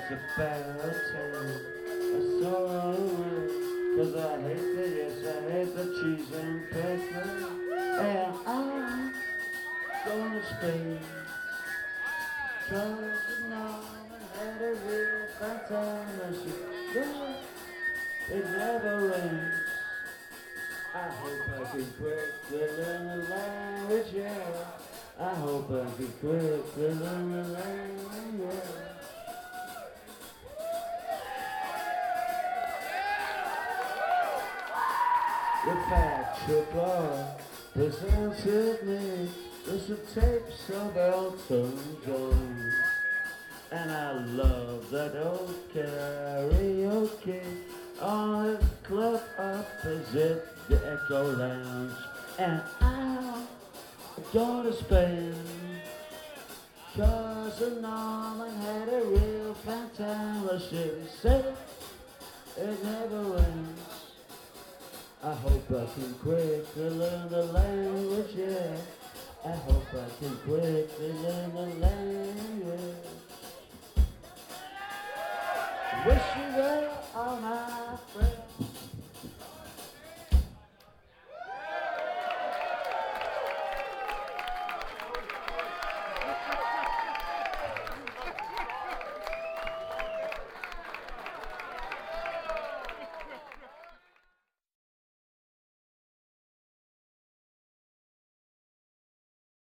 a fairy tale, a sorrow, 'cause I hate the, yes, I hate the cheese and pickle. And I'm gonna Spain, 'cause you know I had a real fun time. And she goes, it never rains. I hope I can quickly learn the language, yeah. I hope I can quickly learn the language, yeah. The Patrick Law presented me with some tapes of Elton John. And I love that old karaoke on the club opposite the Echo Lounge. And I'm going to Spain, 'cause the Norman had a real fun time. Well, she said it never rains. I hope I can quickly learn the language, yeah. I hope I can quickly learn the language. Wish you well.